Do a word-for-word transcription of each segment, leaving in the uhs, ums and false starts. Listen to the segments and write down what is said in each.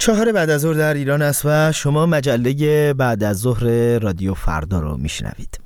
چهار بعد از ظهر در ایران است و شما مجله بعد از ظهر رادیو فردا رو میشنوید.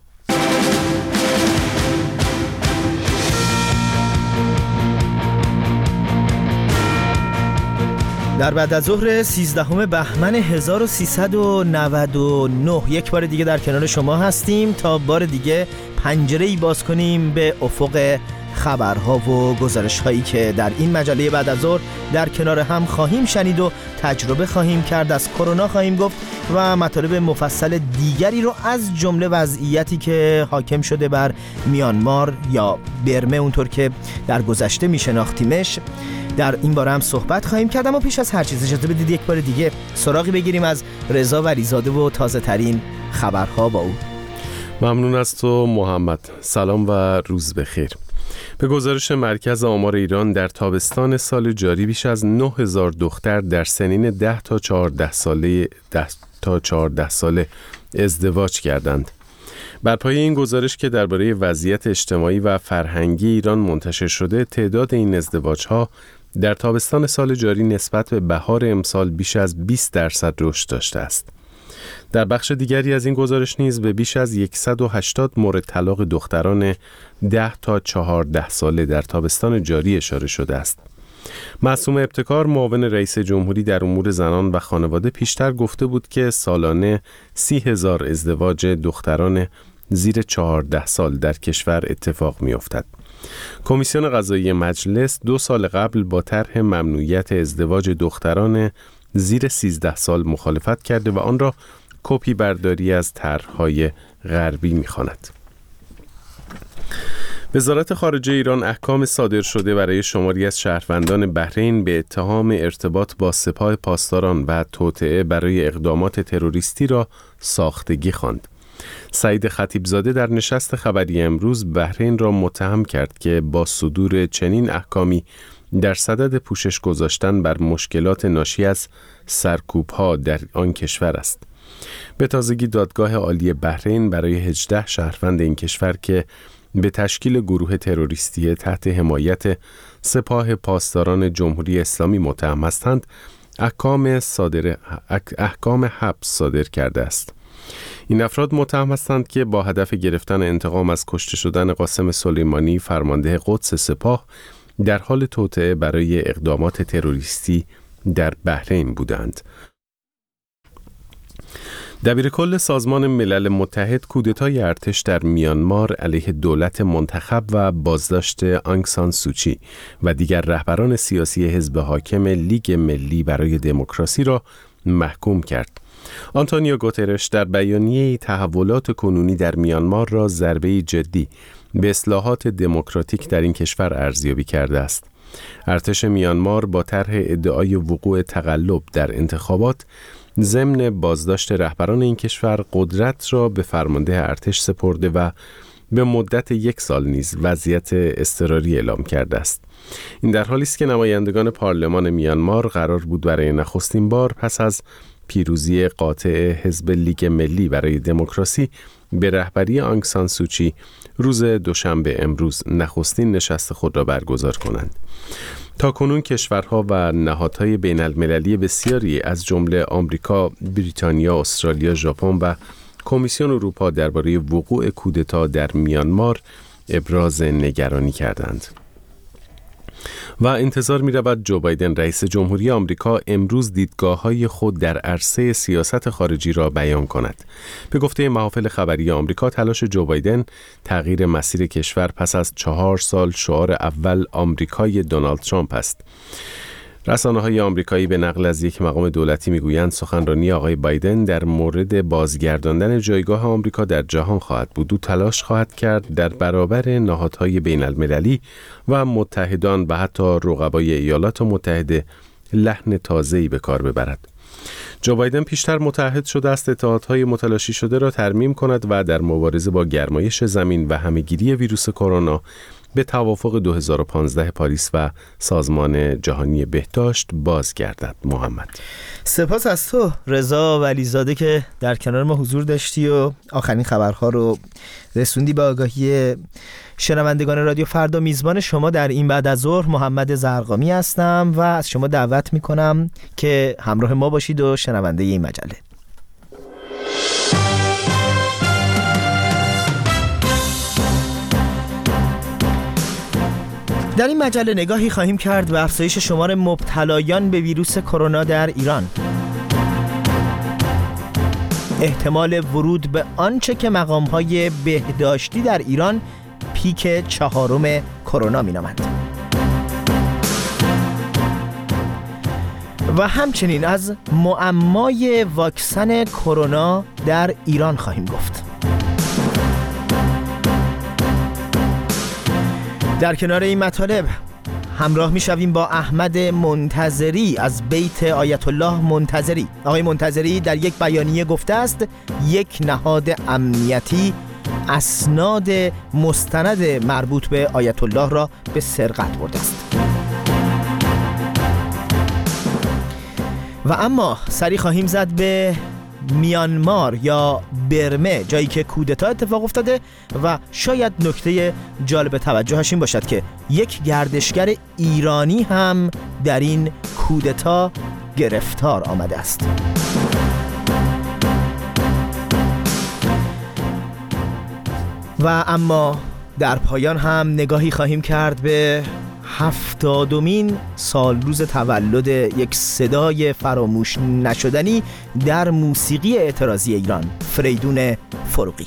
در بعد از ظهر سیزدهم بهمن هزار و سیصد و نود و نه یک بار دیگه در کنار شما هستیم تا بار دیگه پنجره‌ای باز کنیم به افق خبرها و گزارش‌هایی که در این مجله بعد از ظهر در کنار هم خواهیم شنید و تجربه خواهیم کرد. از کرونا خواهیم گفت و مطالب مفصل دیگری رو از جمله وضعیتی که حاکم شده بر میانمار یا برمه اونطور که در گذشته میشناختیمش در این باره هم صحبت خواهیم کرد. اما پیش از هر چیز اجازه بدید یک بار دیگه سراغی بگیریم از رضا ولیزاده و تازه ترین خبرها با او. ممنون از تو محمد. سلام و روز بخیر. به گزارش مرکز آمار ایران در تابستان سال جاری بیش از نه هزار دختر در سنین ده تا چهارده ساله ده تا چهارده ساله ازدواج کردند. بر پایه این گزارش که درباره وضعیت اجتماعی و فرهنگی ایران منتشر شده، تعداد این ازدواج‌ها در تابستان سال جاری نسبت به بهار امسال بیش از بیست درصد رشد داشته است. در بخش دیگری از این گزارش نیز به بیش از صد و هشتاد مورد طلاق دختران ده تا چهارده ساله در تابستان جاری اشاره شده است. معصوم ابتکار، معاون رئیس جمهوری در امور زنان و خانواده، پیشتر گفته بود که سالانه سی هزار ازدواج دختران زیر چهارده سال در کشور اتفاق می افتد. کمیسیون قضایی مجلس دو سال قبل با طرح ممنوعیت ازدواج دختران زیر سیزده سال مخالفت کرده و آن را کپی برداری از طرح‌های غربی می‌خواند. وزارت خارجه ایران احکام صادر شده برای شماری از شهروندان بحرین به اتهام ارتباط با سپاه پاسداران و توطئه برای اقدامات تروریستی را ساختگی خواند. سعید خطیبزاده در نشست خبری امروز بحرین را متهم کرد که با صدور چنین احکامی در صدد پوشش گذاشتن بر مشکلات ناشی از سرکوب‌ها در آن کشور است. به تازگی دادگاه عالی بحرین برای هجده شهروند این کشور که به تشکیل گروه تروریستی تحت حمایت سپاه پاسداران جمهوری اسلامی متهم هستند، احکام صادر احکام حبس صادر کرده است. این افراد متهم هستند که با هدف گرفتن انتقام از کشته شدن قاسم سلیمانی فرمانده قدس سپاه در حال توطئه برای اقدامات تروریستی در بحرین بودند. دبیرکل سازمان ملل متحد کودتای ارتش در میانمار علیه دولت منتخب و بازداشت آنگ سان سوچی و دیگر رهبران سیاسی حزب حاکم لیگ ملی برای دموکراسی را محکوم کرد. آنتونیو گوترش در بیانیه‌ای تحولات کنونی در میانمار را ضربه‌ای جدی به اصلاحات دموکراتیک در این کشور ارزیابی کرده است. ارتش میانمار با طرح ادعای وقوع تقلب در انتخابات ضمن بازداشت رهبران این کشور قدرت را به فرمانده ارتش سپرده و به مدت یک سال نیز وضعیت اضطراری اعلام کرده است. این در حالی است که نمایندگان پارلمان میانمار قرار بود برای نخستین بار پس از پیروزی قاطع حزب لیگ ملی برای دموکراسی به رهبری آنگ سان سوچی روز دوشنبه امروز نخستین نشست خود را برگزار کنند. تاکنون کشورها و نهادهای بین المللی بسیاری از جمله آمریکا، بریتانیا، استرالیا، ژاپن و کمیسیون اروپا درباره وقوع کودتا در میانمار ابراز نگرانی کردند. و انتظار می رود جو بایدن رئیس جمهوری آمریکا امروز دیدگاه‌های خود در عرصه سیاست خارجی را بیان کند. به گفته محافل خبری آمریکا، تلاش جو بایدن تغییر مسیر کشور پس از چهار سال شعار اول آمریکای دونالد ترامپ است. رسانه‌های آمریکایی به نقل از یک مقام دولتی میگویند سخنرانی آقای بایدن در مورد بازگرداندن جایگاه آمریکا در جهان خواهد بود. او تلاش خواهد کرد در برابر نهادهای بین المللی و متحدان و حتی رقبای ایالات متحده لحن تازه‌ای به کار ببرد. جو بایدن پیشتر متعهد شده است اتحادهای متلاشی شده را ترمیم کند و در مبارزه با گرمایش زمین و همه‌گیری ویروس کرونا به توافق دو هزار و پانزده پاریس و سازمان جهانی بهداشت بازگردد. محمد، سپاس از تو رضا ولیزاده که در کنار ما حضور داشتی و آخرین خبرها رو رسوندی به آگاهی شنوندگان رادیو فردا. میزبان شما در این بعد از ظهر محمد زرقامی هستم و از شما دعوت میکنم که همراه ما باشید و شنونده این مجله. در این مجله نگاهی خواهیم کرد به افزایش شمار مبتلایان به ویروس کرونا در ایران، احتمال ورود به آنچه که مقام‌های بهداشتی در ایران پیک چهارم کرونا می‌نامند و همچنین از معمای واکسن کرونا در ایران خواهیم گفت. در کنار این مطالب همراه می شویم با احمد منتظری از بیت آیت الله منتظری. آقای منتظری در یک بیانیه گفته است یک نهاد امنیتی اسناد مستند مربوط به آیت الله را به سرقت برده است. و اما سری خواهیم زد به میانمار یا برمه، جایی که کودتا اتفاق افتاده و شاید نکته جالب توجهش این باشد که یک گردشگر ایرانی هم در این کودتا گرفتار آمده است. و اما در پایان هم نگاهی خواهیم کرد به هفتادمین سال روز تولد یک صدای فراموش نشدنی در موسیقی اعتراضی ایران، فریدون فروغی.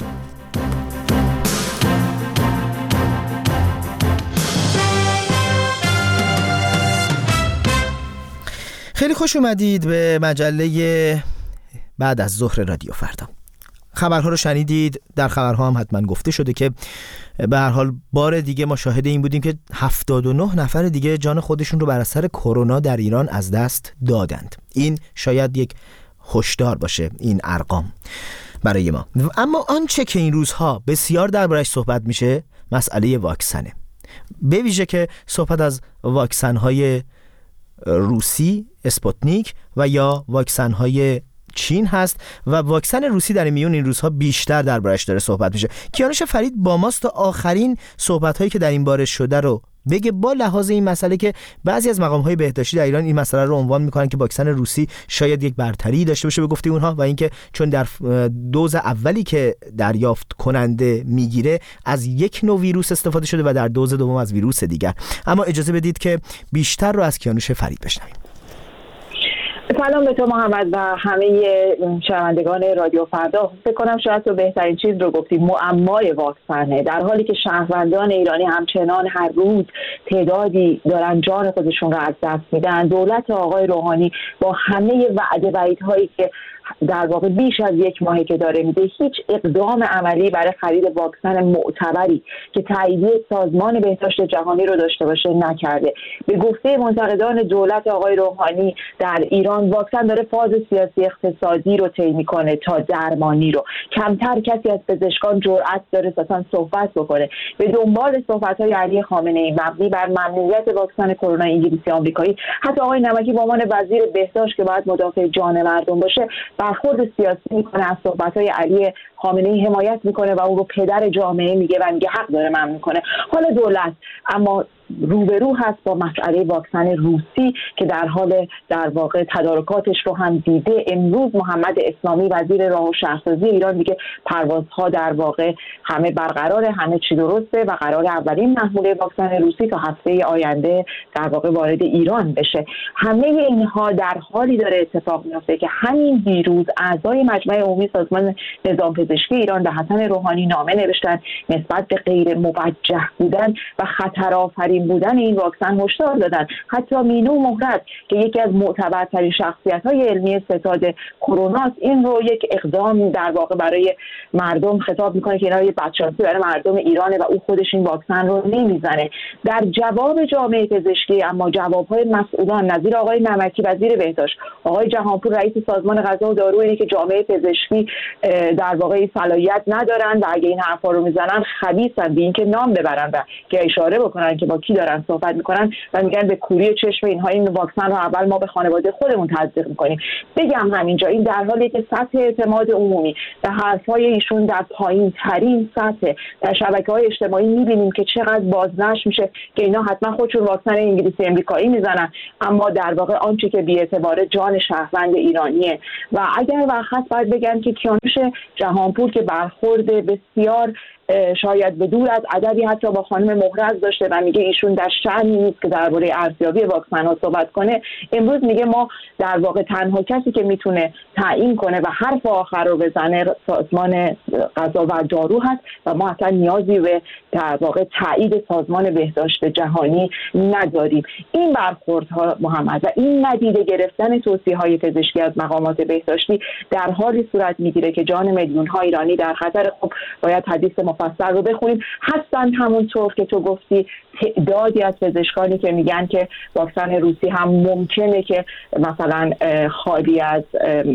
خیلی خوش اومدید به مجله بعد از ظهر رادیو فردا. خبرها رو شنیدید، در خبرها هم حتما گفته شده که به هر حال بار دیگه ما شاهد این بودیم که هفتاد و نه نفر دیگه جان خودشون رو بر اثر کرونا در ایران از دست دادند. این شاید یک هشدار باشه این ارقام برای ما. اما آنچه که این روزها بسیار دربارش صحبت میشه مسئله واکسنه، به ویژه که صحبت از واکسن‌های روسی اسپوتنیک و یا واکسن‌های چین هست و واکسن روسی در میون این روزها بیشتر دربارش داره صحبت میشه. کیانوش فرید با ماست تا آخرین صحبت‌هایی که در این باره شده رو بگه، با لحاظ این مسئله که بعضی از مقام‌های بهداشتی در ایران این مسئله رو عنوان میکنن که واکسن روسی شاید یک برتری داشته باشه به گفته اونها، و اینکه چون در دوز اولی که دریافت کننده میگیره از یک نوع ویروس استفاده شده و در دوز دوم از ویروس دیگر. اما اجازه بدید که بیشتر رو از کیانوش فرید بشنویم. سلام به تو محمد و همه شنوندگان رادیو فردا. فکر کنم شاید تو بهترین چیز رو گفتی، معمای واکسنه. در حالی که شهروندان ایرانی همچنان هر روز تعدادی دارن جان خودشون رو از دست میدن، دولت آقای روحانی با همه وعده وعیدهایی که در واقع بیش از یک ماهی که داره میده، هیچ اقدام عملی برای خرید واکسن معتبری که تاییدیه سازمان بهداشت جهانی رو داشته باشه نکرده. به گفته منتقدان دولت آقای روحانی در ایران واکسن داره فاز سیاسی اقتصادی رو طی میکنه تا درمانی رو. کمتر کسی از پزشکان جرأت داره اصلا صحبت بکنه. به دنبال صحبت‌های علی خامنه‌ای مبنی بر ممنوعیت واکسن کرونا انگلیسی آمریکایی، حتی آقای نمکی به عنوان وزیر بهداشت که باید مدافع جان مردم باشه برخورد سیاسی میکنه، از صحبت‌های علی خامنه‌ای حمایت میکنه و اون رو پدر جامعه میگه و میگه حق داره ممنوع کنه. حالا دولت اما روبرو هست با مسئله واکسن روسی که در حال در واقع تدارکاتش رو هم دیده. امروز محمد اسلامی وزیر راه و شهرسازی ایران میگه پروازها در واقع همه برقراره، همه چی درسته و قرار اولین محموله واکسن روسی تا هفته آینده در واقع وارد ایران بشه. همه اینها در حالی داره اتفاق میفته که همین دیروز اعضای مجمع عمومی سازمان نظام پزشکی ایران به حسن روحانی نامه نوشتن نسبت به غیر موجه بودن و خطرآفرین مطمئن بودن این واکسن هشدار دادن. حتی مینو مهرت که یکی از معتبرترین شخصیت‌های علمی ستاد کرونا این رو یک اقدام در واقع برای مردم خطاب میکنه که اینا یه بدشانسی برای مردم ایرانه و او خودش این واکسن رو نمیزنه. در جواب جامعه پزشکی اما جواب‌های مسئولان نظیر آقای نمکی وزیر بهداشت، آقای جهانپور رئیس سازمان غذا و دارو اینه که جامعه پزشکی در واقع صلاحیت ندارن و اگه این حرفا رو میزنن خبیثن، به اینکه نام ببرن و که اشاره بکنن که با کی دارن صحبت میکنن و میگن به کوری چشم اینها این واکسن رو اول ما به خانواده خودمون تزریق میکنیم. بگم همینجا این در حالی که سطح اعتماد عمومی به حرفای ایشون در پایین ترین سطح در شبکه‌های اجتماعی میبینیم که چقدر بازنشر میشه که اینا حتما خودشون واکسن انگلیسی امریکایی میزنن، اما در واقع آنچه که بی‌اعتبار جان شهروند ایرانیه. و اگر وقت باید بگم که کیانوش جهانپور که برخورد بسیار شاید به دور از ادبی حتی با خانم مهرز داشته و میگه ایشون در شأنی نیست که درباره ارزیابی واکسن ها صحبت کنه، امروز میگه ما در واقع تنها کسی که میتونه تعیین کنه و حرف آخر رو بزنه سازمان غذا و دارو هست و ما اصلا نیازی به در واقع تایید سازمان بهداشت جهانی نداریم. این برخوردها محمد و این ندیده گرفتن توصیه های پزشکی از مقامات بهداشتی در حالی صورت میگیره که جان میلیون ها ایرانی در خطر. خب باید حدیث مفصل رو بخونیم. هستن همونطور که تو گفتی تعدادی از پزشکانی که میگن که واکسن روسی هم ممکنه که مثلا خالی از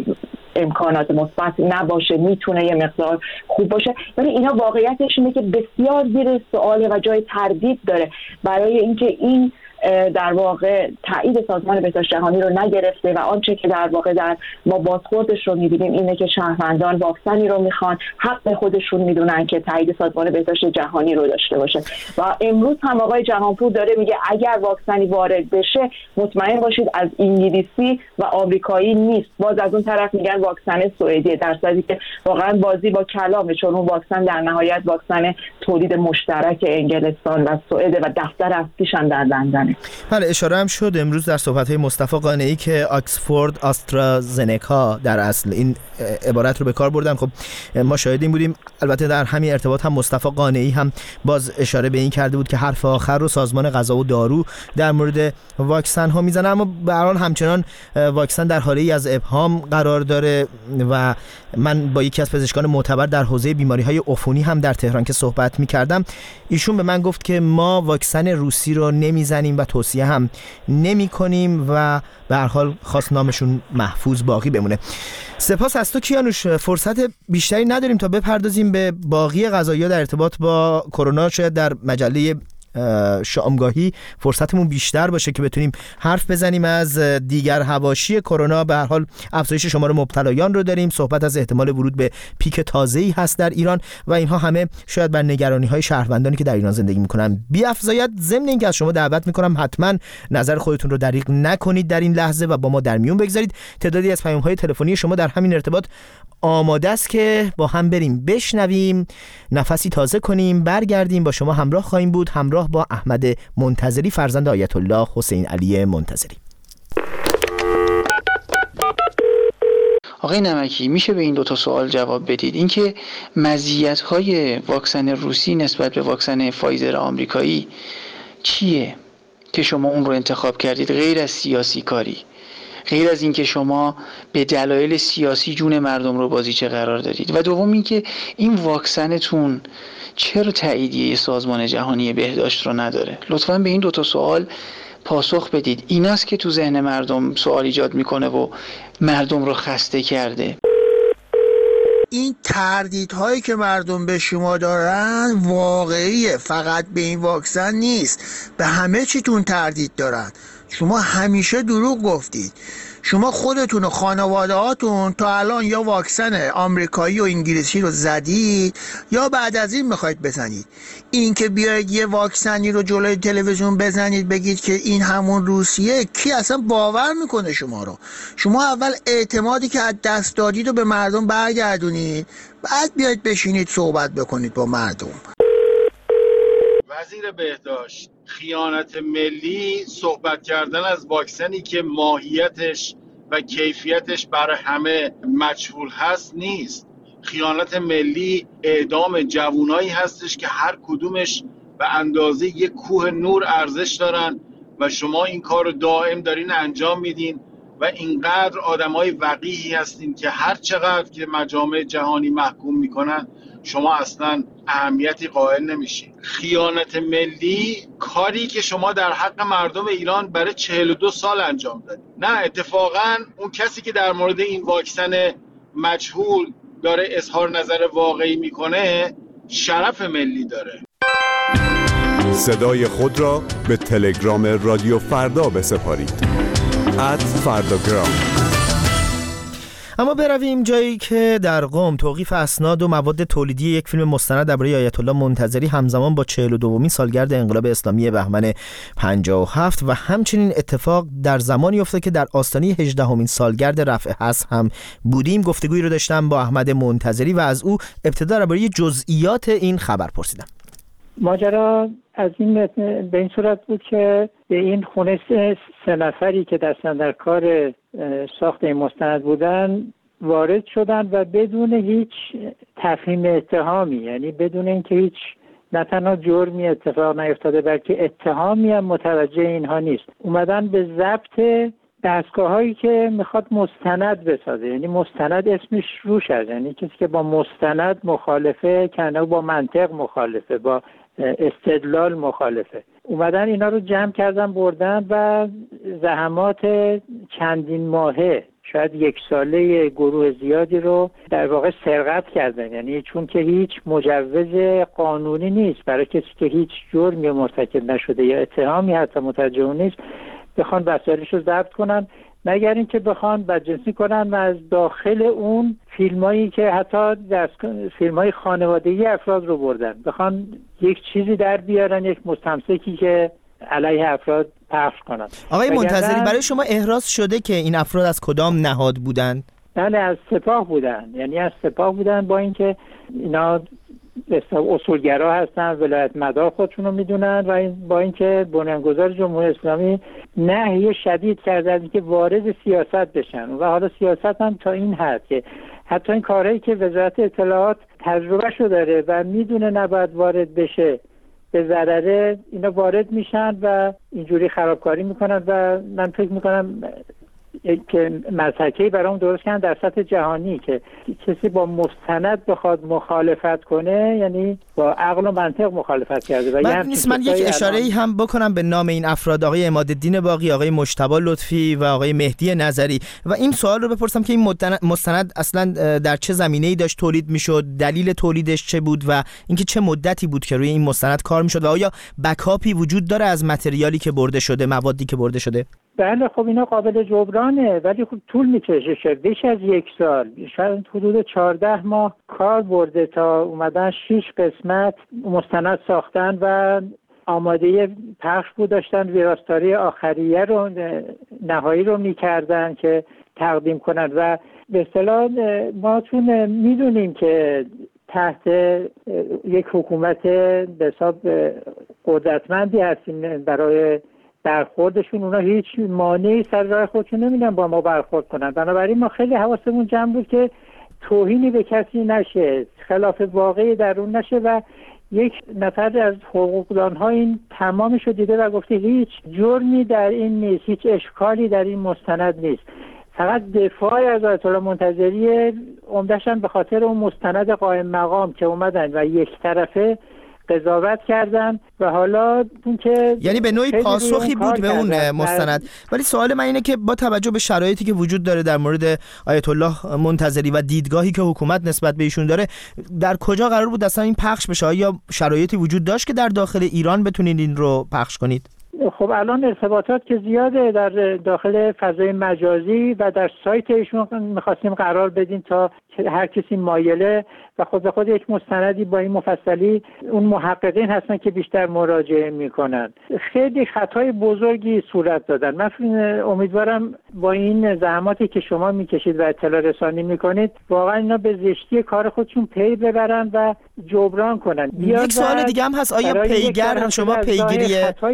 امکانات مثبت نباشه، میتونه یه مقدار خوب باشه، ولی اینا واقعیتش اینه که بسیار زیر سواله و جای تردید داره برای اینکه این در واقع تایید سازمان بهداشت جهانی رو نگرفته و آنچه که در واقع در ما بازخوردش رو می‌بینیم اینه که شهروندان واکسنی رو میخوان، حق خودشون میدونن که تایید سازمان بهداشت جهانی رو داشته باشه. و امروز هم آقای جهانپور داره میگه اگر واکسنی وارد بشه مطمئن باشید از انگلیسی و آمریکایی نیست. باز از اون طرف میگن واکسن سوئدی، در صورتی که واقعا بازی با کلامه، چون اون واکسن در نهایت واکسن تولید مشترک انگلستان و سوئد و دفتر اصلیش هم در لندن. بله، اشاره هم شد امروز در صحبت‌های مصطفی قانعی که آکسفورد آسترازنکا در اصل این عبارت رو به کار بردن. خب ما شاهدیم بودیم. البته در همین ارتباط هم مصطفی قانعی هم باز اشاره به این کرده بود که حرف آخر رو سازمان غذا و دارو در مورد واکسن ها میزنه، اما به هر حال همچنان واکسن در حاله از ابهام قرار داره و من با یکی از پزشکان معتبر در حوزه بیماری‌های عفونی هم در تهران که صحبت می‌کردم، ایشون به من گفت که ما واکسن روسی رو نمیزنیم و توصیه هم نمی‌کنیم و به هر حال خواست نامشون محفوظ باقی بمونه. سپاس از تو کیانوش. فرصت بیشتری نداریم تا بپردازیم به باقی قضایا در ارتباط با کرونا. شاید در مجله شامگاهی فرصتمون بیشتر باشه که بتونیم حرف بزنیم از دیگر حواشی کرونا. به هر حال افزایش شمار مبتلایان رو داریم، صحبت از احتمال ورود به پیک تازه‌ای هست در ایران و اینها همه شاید بر نگرانی‌های شهروندانی که در ایران زندگی می‌کنن بی‌افزاید. ضمن اینکه از شما دعوت می‌کنم حتما نظر خودتون رو دریغ نکنید در این لحظه و با ما در میون بگذارید. تعدادی از پیام‌های تلفنی شما در همین ارتباط آماده است که با هم بریم بشنویم، نفسی تازه کنیم، برگردیم با شما همراه خواهیم بود، همراه با احمد منتظری فرزند آیت الله حسین علی منتظری. آقای نمکی، میشه به این دو تا سوال جواب بدید؟ اینکه مزیت‌های واکسن روسی نسبت به واکسن فایزر آمریکایی چیه که شما اون رو انتخاب کردید غیر از سیاسی کاری، غیر از اینکه شما به دلایل سیاسی جون مردم رو بازیچه قرار دادید؟ و دوم اینکه این واکسنتون چرا تاییدیه سازمان جهانی بهداشت رو نداره؟ لطفاً به این دو تا سوال پاسخ بدید. ایناست که تو ذهن مردم سوال ایجاد میکنه و مردم رو خسته کرده. این تردیدهایی که مردم به شما دارن واقعیه، فقط به این واکسن نیست، به همه چیتون تردید دارن. شما همیشه دروغ گفتید. شما خودتون و خانواده‌هاتون تا الان یا واکسن آمریکایی و انگلیسی رو زدید یا بعد از این میخواید بزنید. این که بیاید یه واکسنی رو جلوی تلویزیون بزنید بگید که این همون روسیه، کی اصلا باور میکنه شما رو؟ شما اول اعتمادی که از دست دادید رو به مردم برگردونید، بعد بیاید بشینید صحبت بکنید با مردم. وزیر بهداشت، خیانت ملی صحبت کردن از واکسنی که ماهیتش و کیفیتش برای همه مجهول هست نیست. خیانت ملی اعدام جوانایی هستش که هر کدومش به اندازه یک کوه نور ارزش دارن و شما این کار رو دائم دارین انجام میدین و اینقدر آدمای وقیحی هستین که هر چقدر که مجامع جهانی محکوم میکنن شما اصلا اهمیتی قائل نمیشین. خیانت ملی کاری که شما در حق مردم ایران برای چهل و دو سال انجام دادید. نه، اتفاقا اون کسی که در مورد این واکسن مجهول داره اظهار نظر واقعی میکنه شرف ملی داره. صدای خود را به تلگرام رادیو فردا بسپارید. ات فرداگرام. اما برویم جایی که در قم توقیف اسناد و مواد تولیدی یک فیلم مستند درباره آیت الله منتظری همزمان با چهل و دومین سالگرد انقلاب اسلامی بهمن پنجاه و هفت و همچنین اتفاق در زمانی افتاد که در آستانه هجدهمین سالگرد رفع حصر هم بودیم. گفتگویی رو داشتم با احمد منتظری و از او ابتدا درباره جزئیات این خبر پرسیدم. ماجرا از این به این صورت بود که به این خونه سه نفری که دستن در کار ساخت این مستند بودن وارد شدن و بدون هیچ تفهیم اتهامی، یعنی بدون اینکه هیچ نه تنها جرمی اتفاق نیفتاده بلکه اتهامی هم متوجه اینها نیست، اومدن به ضبط دستگاه هایی که میخواد مستند بسازه. یعنی مستند اسمش روش هست، یعنی کسی که با مستند مخالفه، کنه با منطق مخالفه، با استدلال مخالفه. اومدن اینا رو جمع کردن بردن و زحمات چندین ماهه شاید یک ساله گروه زیادی رو در واقع سرقت کردن. یعنی چون که هیچ مجوز قانونی نیست برای کسی که هیچ جرمی مرتکب نشده یا اتهامی حتی متوجه نیست بخوان وسایلش رو ضبط کنن، مگر اینکه بخوان بدجنسی کنن و از داخل اون فیلمایی که حتی فیلمای خانوادگی افراد رو بردن بخوان یک چیزی در بیارن، یک مستمسکی که علیه افراد پخش کنن. آقای منتظری، برای شما احراز شده که این افراد از کدام نهاد بودن؟ بله، از سپاه بودن. یعنی از سپاه بودن، با اینکه اینا اصولگرا هستن، ولایت مدار خودشون رو میدونن و این با اینکه بنیانگذار جمهوری اسلامی نهی شدید کرده از اینکه وارد سیاست بشن و حالا سیاست هم تا این حد که حتی این کارهایی که وزارت اطلاعات تجربه شو داره و میدونه نباید وارد بشه به ضرره، اینا وارد میشن و اینجوری خرابکاری میکنن و من فکر میکنم که مسحکه‌ای برام درست کردن در سطح جهانی که کسی با مستند بخواد مخالفت کنه یعنی با عقل و منطق مخالفت کرده. و من نیست من یک اشاره‌ای هم بکنم به نام این افراد، آقای عمادالدین باقی، آقای مجتبی لطفی و آقای مهدی نظری، و این سوال رو بپرسم که این مستند اصلا در چه زمینه‌ای داشت تولید میشد، دلیل تولیدش چه بود و اینکه چه مدتی بود که روی این مستند کار میشد و آیا بکاپی وجود داره از متریالی که برده شده، موادی که برده شده؟ بله، خب اینا قابل جبرانه ولی خب طول میکشه. شد بیش از یک سال، شاید حدود چهارده ماه کار برده تا اومدن شش قسمت مستند ساختن و آماده پخش بود، داشتن ویراستاری آخریه رو نهایی رو میکردن که تقدیم کنن و به اصطلاح ما چون میدونیم که تحت یک حکومت به حساب قدرتمندی هستیم برای برخوردشون، اونا هیچ مانعی سر راه خودشون نمیدن با ما برخورد کنن. بنابراین ما خیلی حواسمون جمع بود که توهینی به کسی نشه، خلاف واقعی در اون نشه و یک نفر از حقوقدان‌ها این تمامش رو دیده و گفته هیچ جرمی در این نیست، هیچ اشکالی در این مستند نیست، فقط دفاع از آیت الله منتظری عمدتاً به خاطر اون مستند قائم مقام که اومدن و یک طرفه قضاوت کردن و حالا اون که یعنی به نوعی پاسخی بود به اون مستند. ولی سوال من اینه که با توجه به شرایطی که وجود داره در مورد آیت الله منتظری و دیدگاهی که حکومت نسبت به ایشون داره، در کجا قرار بود اصلا این پخش بشه؟ آیا شرایطی وجود داشت که در داخل ایران بتونید این رو پخش کنید؟ خب الان ارتباطات که زیاده در داخل فضای مجازی و در سایت ایشون می‌خواستیم قرار بدیم تا هر کسی مایله و خود به خود یک مستندی با این مفصلی، اون محققین هستن که بیشتر مراجعه میکنن. خیلی خطای بزرگی صورت دادن. من امیدوارم با این زحماتی که شما میکشید و اطلاع رسانی میکنید واقعا اینا به زشتی کار خودشون پی ببرن و جبران کنن. یک سوال دیگه هم هست، آیا پیگر شما پیگیری خطایی که رفته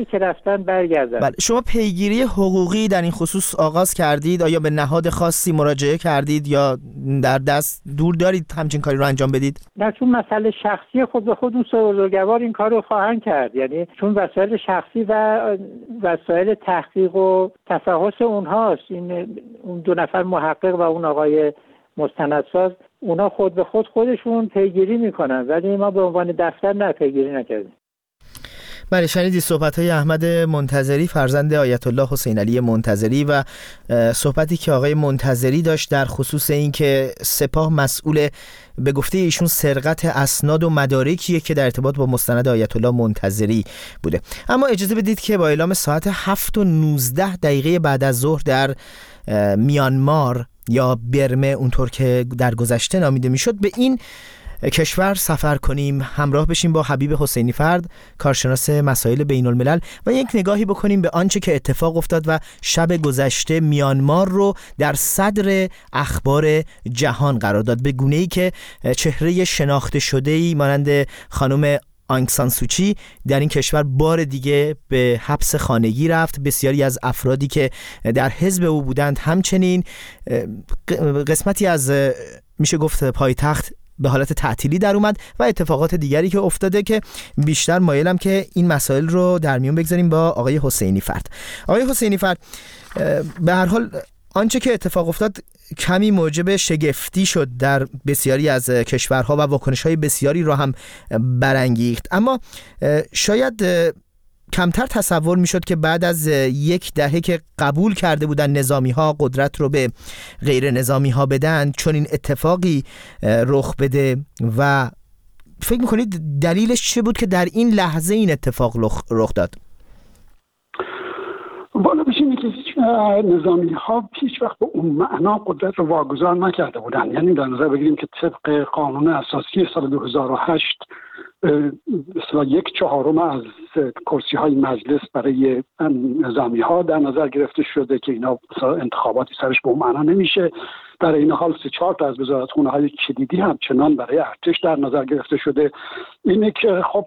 رفتن برگردن. بله، شما پیگیری حقوقی در این خصوص آغاز کردید؟ آیا به نهاد خاصی مراجعه کردید یا در دست دور دارید همچین کاری رو انجام بدید؟ نه، چون مسئله شخصی خود به خود اون بزرگوار این کار رو خواهند کرد، یعنی چون وسایل شخصی و وسایل تحقیق و تفحص اونهاست. این اون دو نفر محقق و اون آقای مستندساز اونا خود به خود خودشون پیگیری میکنن، ولی ما به عنوان دفتر نه پیگیری نکردیم. بله، شنیدید صحبت‌های احمد منتظری فرزند آیت الله حسین علی منتظری و صحبتی که آقای منتظری داشت در خصوص این که سپاه مسئول به گفته ایشون سرقت اسناد و مدارکیه که در ارتباط با مستند آیت الله منتظری بوده. اما اجازه بدید که با اعلام ساعت هفت و نوزده دقیقه بعد از ظهر در میانمار یا برمه اونطور که در گذشته نامیده میشد به این کشور سفر کنیم، همراه بشیم با حبیب حسینی فرد، کارشناس مسائل بین الملل، و یک نگاهی بکنیم به آنچه که اتفاق افتاد و شب گذشته میانمار رو در صدر اخبار جهان قرار داد، به گونه‌ای که چهره شناخته شده‌ای مانند خانم آنگ سان سوچی در این کشور بار دیگه به حبس خانگی رفت. بسیاری از افرادی که در حزب او بودند همچنین. قسمتی از میشه گفت پایتخت به حالت تعطیلی در اومد و اتفاقات دیگری که افتاده که بیشتر مایلم که این مسائل رو در میون بگذاریم با آقای حسینی فرد. آقای حسینی فرد، به هر حال آنچه که اتفاق افتاد کمی موجب شگفتی شد در بسیاری از کشورها و واکنش‌های بسیاری را هم برانگیخت، اما شاید کمتر تصور میشد که بعد از یک دهه که قبول کرده بودن نظامی ها قدرت رو به غیر نظامی ها بدن چون این اتفاقی رخ بده. و فکر میکنید دلیلش چه بود که در این لحظه این اتفاق رخ داد؟ بالا بشینی که نظامی ها هیچ وقت به اون معنا قدرت رو واگذار نکرده بودن. یعنی در نظر بگیریم که طبق قانون اساسی سال دو هزار و هشت مثلا یک چهارم از کرسی های مجلس برای نظامی ها در نظر گرفته شده که اینا انتخاباتی سرش به اون معنا نمیشه. در این حال سه چهار تا از وزارتخونه های کلیدی همچنان برای ارتش در نظر گرفته شده. اینه که خب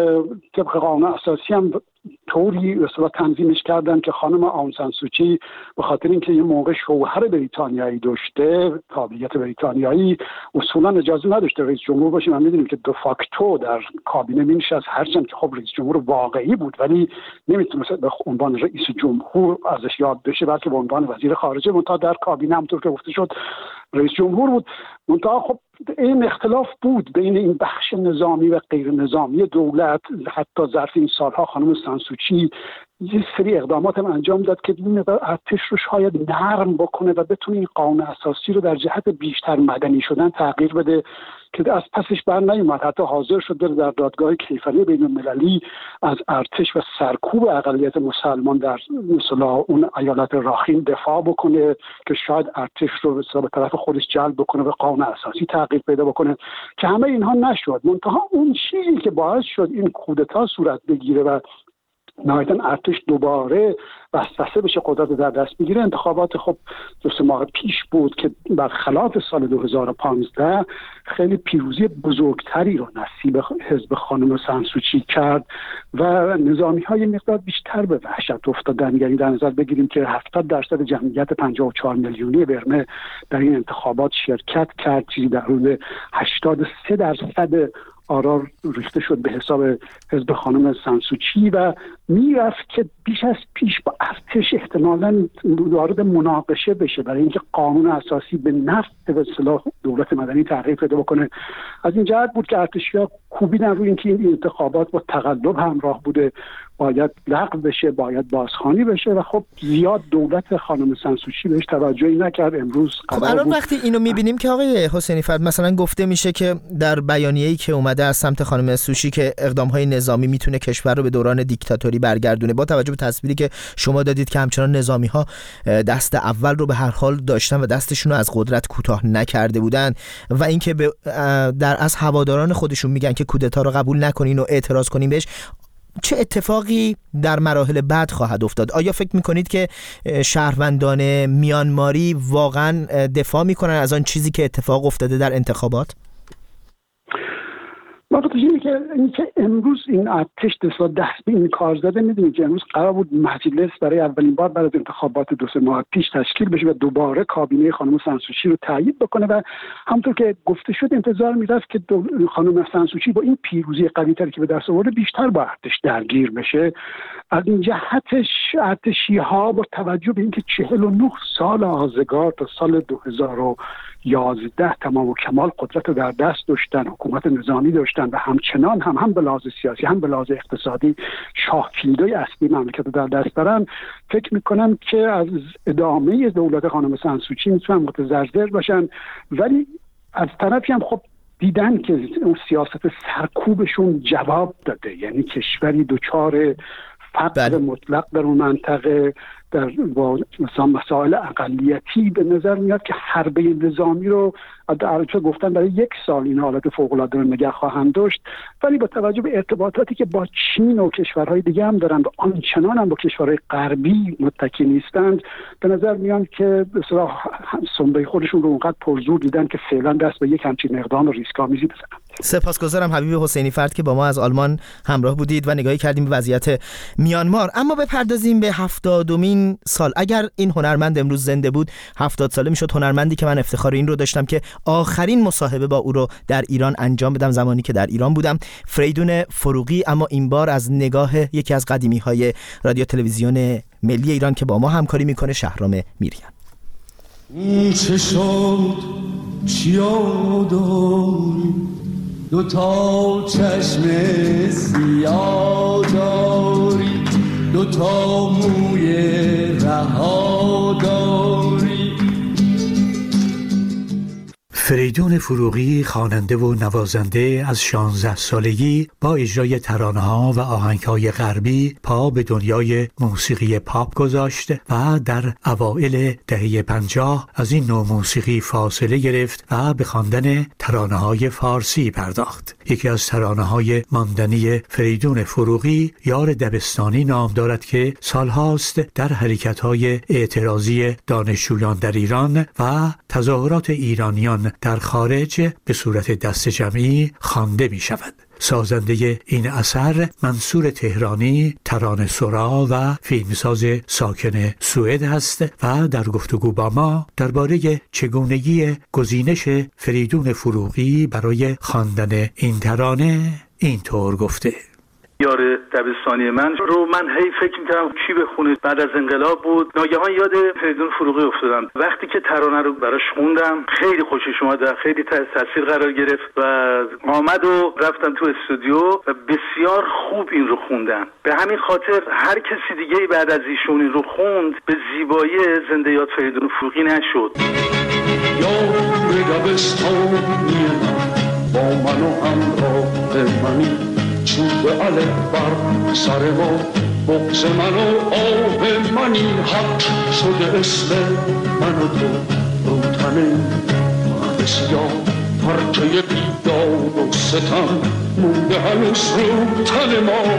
طبق قانون اساسی هم طوری اصلا تنظیمش کردن که خانم آنگ سان سوچی به خاطر اینکه یه موقع شوهر بریتانیایی داشته، تابعیت بریتانیایی، اصولا اجازه نداشته رئیس جمهور باشه. ما میدونیم که دو فاکتو در کابینه مینشست، هرچند که خب رئیس جمهور واقعی بود ولی نمیتونه به عنوان رئیس جمهور ازش یاد بشه، بلکه به عنوان وزیر خارجه منتها در کابینه همونطور که گفته شد رئیس جمهور بود. منتها خب این اختلاف بود بین این بخش نظامی و غیر نظامی دولت. حتی ظرف این سالها خانم سان سوچی یه سری اقدامات هم انجام داد که این ارتش رو شاید نرم بکنه و بتونه این قانون اساسی رو در جهت بیشتر مدنی شدن تغییر بده که از پسش بر نیومد. حتی حاضر شد بره در دادگاه کیفری بین المللی از ارتش و سرکوب اقلیت مسلمان در مثلا اون ایالت راخین دفاع بکنه که شاید ارتش رو به طرف خودش جلب بکنه و قانون اساسی تغییر پیدا بکنه، که همه اینها نشد. منتها اون چیزی که باعث شد این کودتا صورت بگیره و نهایتاً ارتش دوباره وسوسه بشه قدرت در دست بگیره انتخابات خب دو سه ماه پیش بود که برخلاف سال دو هزار و پانزده خیلی پیروزی بزرگتری رو نصیب حزب خانم سان سوچی کرد و نظامی های مقدار بیشتر به وحشت افتادن. یعنی در نظر بگیریم که هفتاد درصد جمعیت پنجاه و چهار میلیونی برمه در این انتخابات شرکت کرد، چیزی در حدود هشتاد و سه درصد آرا ریخته شد به حساب حزب خانم سان سوچی و میرفت که بیش از پیش با ارتش احتمالاً وارد مناقشه بشه برای اینکه قانون اساسی به نفع به اصطلاح دولت مدنی تغییر پیدا بکنه. از این جهت بود که ارتشی‌ها کوبیدن روی اینکه این انتخابات با تقلب همراه بوده، باید لغو بشه، باید بازخوانی بشه و خب زیاد دولت خانم سان سوچی بهش توجهی نکرد. امروز خب الان وقتی اینو می‌بینیم که آقای حسینی فرد مثلا گفته میشه که در بیانیه‌ای که اومده از سمت خانم سوچی که اقدام‌های نظامی میتونه کشور رو به دوران دیکتاتوری برگردونه، با توجه به تصویری که شما دادید که همچنان نظامی‌ها دست اول رو به هر حال داشتن و دستشون رو از قدرت کوتاه نکرده بودن و اینکه در از هواداران خودشون میگن که کودتا رو قبول نکنین و اعتراض کنین بهش، چه اتفاقی در مراحل بعد خواهد افتاد؟ آیا فکر میکنید که شهروندان میانماری واقعا دفاع میکنن از آن چیزی که اتفاق افتاده در انتخابات؟ واقعیت اینه که اینکه امروز این ارتش دستا دست به این کار زده، میدونید که امروز قرار بود مجلس برای اولین بار بعد از انتخابات دو سه ماه پیش تشکیل بشه و دوباره کابینه خانم سانسوچی رو تایید بکنه و همونطور که گفته شد انتظار میرفت که خانم سانسوچی با این پیروزی قوی‌تری که به دست آورده بیشتر با ارتش درگیر بشه. از این جهتش ارتشی‌ها با توجه به اینکه چهل و نه سال آزگار تا سال دو هزار و یازده تمام و کمال قدرت رو در دست داشتن، حکومت نظامی داشتن و همچنان هم هم به لحاظ سیاسی هم به لحاظ اقتصادی شاه کلیدای اصلی مملکت رو در دست دارن، فکر میکنم که از ادامه دولت خانم سانسوچی میتونن متضرر باشن. ولی از طرفی هم خب دیدن که اون سیاست سرکوبشون جواب داده، یعنی کشوری دچار فقر بله. مطلق در اون منطقه در با مثلا مسائل اقلیتی به نظر میاد که حربه نظامی رو عربچه گفتن برای یک سال این حالت فوق‌العاده رو نگه خواهند داشت، ولی با توجه به ارتباطاتی که با چین و کشورهای دیگه هم دارن و آنچنان هم با کشورهای غربی متکی نیستند، به نظر میاد که به اصطلاح سنبه خودشون رو اونقدر پرزور دیدن که فعلا دست به یک همچین اقدام ریسک‌آمیزی بزنن. سپاسگزارم حبیب حسینی فرد که با ما از آلمان همراه بودید و نگاهی کردیم به وضعیت میانمار. اما بپردازیم به هفتادمین سال. اگر این هنرمند امروز زنده بود هفتاد ساله میشد. هنرمندی که من افتخار این رو داشتم که آخرین مصاحبه با او رو در ایران انجام بدم زمانی که در ایران بودم، فریدون فروغی. اما این بار از نگاه یکی از قدیمی های رادیو تلویزیون ملی ایران که با ما همکاری میکنه، شهرام میریان. چه شد چیا داری دو تا چشم سیاه داری دو تا موی رها داری. فریدون فروغی خواننده و نوازنده از شانزده سالگی با اجرای ترانه‌ها و آهنگ‌های غربی پا به دنیای موسیقی پاپ گذاشت و در اوایل دهه پنجاه از این نوع موسیقی فاصله گرفت و به خواندن ترانه‌های فارسی پرداخت. یکی از ترانه‌های ماندنی فریدون فروغی یار دبستانی نام دارد که سالهاست در حرکت‌های اعتراضی دانشجویان در ایران و تظاهرات ایرانیان در خارج به صورت دست جمعی خوانده می شود. سازنده این اثر منصور تهرانی، ترانه سرا و فیلمساز ساکن سوئد است و در گفتگو با ما درباره چگونگی گزینش فریدون فروغی برای خواندن این ترانه اینطور گفته: یار دبستانی من رو من هی فکر می‌کردم چی بخونه. بعد از انقلاب بود، ناگهان یاد فریدون فروغی افتادم. وقتی که ترانه رو براش خوندم خیلی خوشش اومد و خیلی تحت تاثیر قرار گرفت و آمد و رفتم تو استودیو و بسیار خوب این رو خوندم. به همین خاطر هر کسی دیگه بعد از ایشون این رو خوند به زیبایی زنده یاد فریدون فروغی نشد. یار دبستانی من با من و همراه منی، چوب علم بر سر ما بغض من و آه منی، حق شده اسم من و تو رو تنه من بسیار پرچه بیداد و ستم مونده هنوز رو تن ما.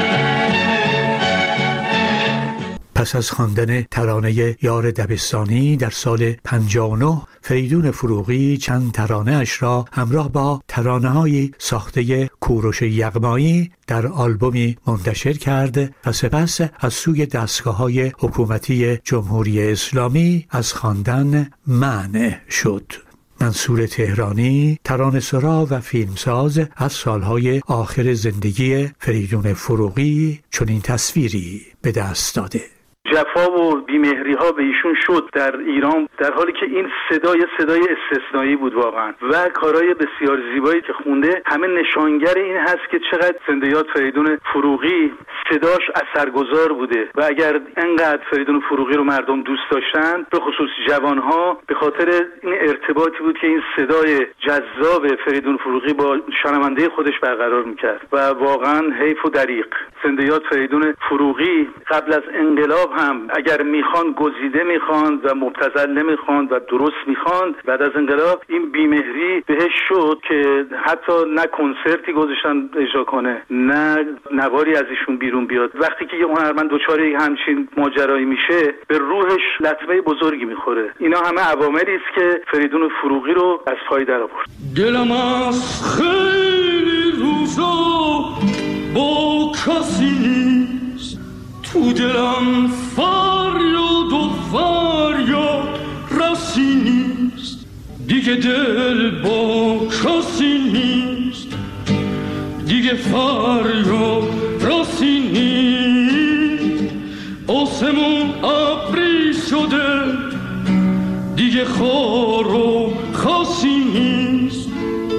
پس از خواندن ترانه یار دبستانی در سال پنجاه و نه، فریدون فروغی چند ترانه اش را همراه با ترانه‌های ساخته کوروش یغمایی در آلبومی منتشر کرد و سپس از سوی دستگاه‌های حکومتی جمهوری اسلامی از خواندن منع شد. منصور تهرانی، ترانه‌سرا و فیلمساز از سالهای آخر زندگی فریدون فروغی چنین تصویری به دست داده: جفا و بیمهری ها به ایشون شد در ایران، در حالی که این صدای صدای استثنایی بود واقعا و کارهای بسیار زیبایی که خونده همه نشانگر این هست که چقدر زنده یاد فریدون فروغی صداش اثرگذار بوده و اگر انقدر فریدون فروغی رو مردم دوست داشتن، به خصوص جوانها، به خاطر این ارتباطی بود که این صدای جذاب فریدون فروغی با شنونده خودش برقرار میکرد و واقعا حیف و دریغ. زنده یاد فریدون فروغی قبل از انقلاب هم اگر میخوان گزیده میخوان و مبتذل نمیخوان و درست میخوان، بعد از انقلاب این بیمهری بهش شد که حتی نه کنسرتی گذاشتن اجرا کنه نه نواری از ایشون بیرون بیاد. وقتی که یه هنرمند دچار همچین ماجرایی میشه به روحش لطمه بزرگی میخوره. اینا همه عواملی است که فریدون فروغی رو از پای در آورد. دلم از خیلی روزا با کسی نیست، تو دلم فریاد و فریاد رسی نیست، دیگه دل با کسی نیست، دیگه فریاد رسی نیست، آسمون ابری شده دیگه خار و خاصی نیست.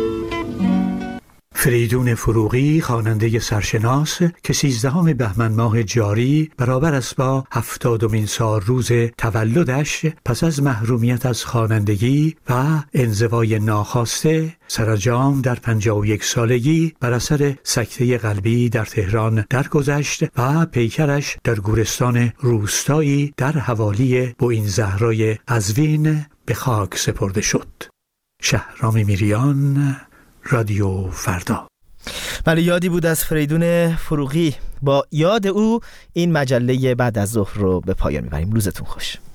فریدون فروغی خواننده سرشناس که سیزدهم بهمن ماه جاری برابر است با هفتادمین سال روز تولدش پس از محرومیت از خوانندگی و انزوای ناخواسته سرانجام در پنجاه و یک سالگی بر اثر سکته قلبی در تهران درگذشت و پیکرش در گورستان روستایی در حوالی بوئین زهرای ازوین به خاک سپرده شد. شهرام میریان، رادیو فردا. بله، یادی بود از فریدون فروغی. با یاد او این مجله بعد از ظهر رو به پایان میبریم. روزتون خوش.